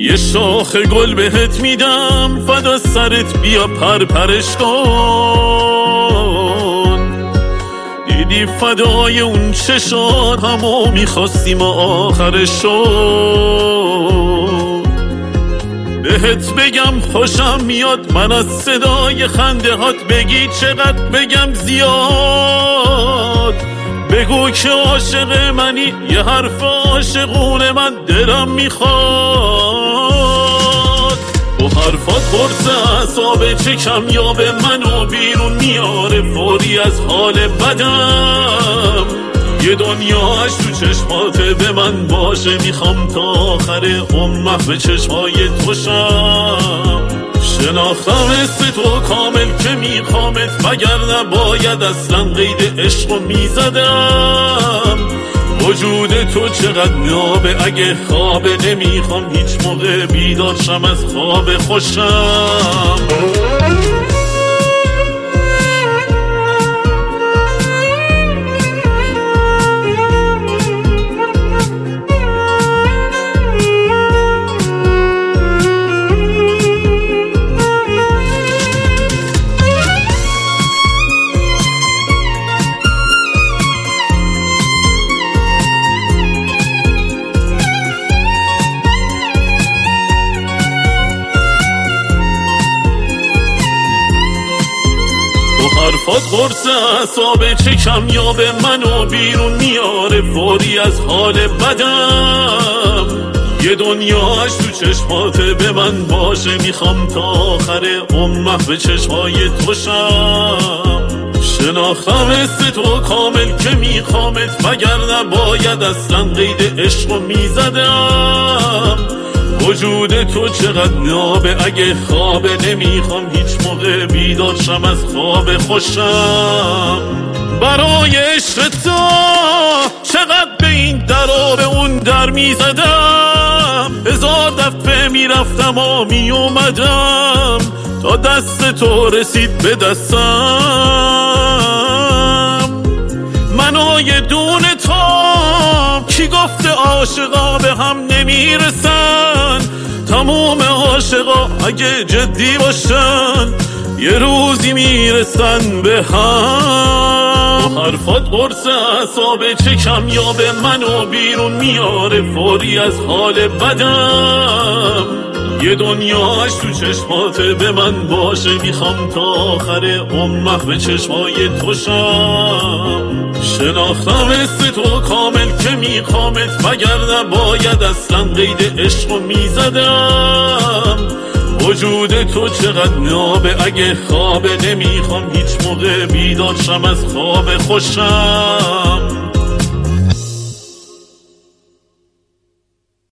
یه شاخ گل بهت میدم فدا سرت بیا پرپرش کن. دیدی فدای اون چشات همو میخواستیم آخرش شد. بهت بگم خوشم میاد من از صدای خنده هات، بگی چقدر بگم زیاد. بگو که عاشق منی، یه حرف عاشقونه من دلم میخواد. با حرفات قرص اعصاب چکم یا به منو بیرون میاره فوری از حال بدم. یه دنیاش تو چشماته به من باشه، میخوام تا آخر عمر به چشمای تو شم. شناختم اسم تو کامل که میخوامت، وگرنه باید اصلا قید عشقو میزدم. وجود تو چقدر نابه اگه خوابه، نمیخوام هیچ موقع بیدار شم از خواب خوشم. حرفات قرص اعصاب چکم یا به منو بیرون میاره فوری از حال بدم. یه دنیاش تو چشماته به من باشه، میخوام تا آخر عمر به چشمای تو شم. شناختم اسم تو کامل که میخوامت، وگرنه باید اصلا قید عشقو میزدم. وجود تو چقدر نابه اگه خوابه، نمیخوام هیچ موقع بیدار شم از خواب خوشم. برای عشق تو چقدر به این در و به اون در میزدم، 1000 دفعه میرفتم و میومدم تا دست تو رسید به دستم. منو یه دونه تو کی گفته عاشقا به هم نمیرسن؟ تموم عاشقا اگه جدی باشن یه روزی میرسن به هم. حرفات قرص اعصاب چکم یا به منو بیرون میاره فوری از حال بدم. یه دنیاش تو چشماته به من باشه، میخوام تا آخر عمر به چشمای تو شم. شناختم اسم تو کامل که میخوامت، وگرنه باید اصلا قید عشقو میزدم. وجود تو چقدر نابه اگه خوابه، نمیخوام هیچ موقع بیدار شم از خواب خوشم.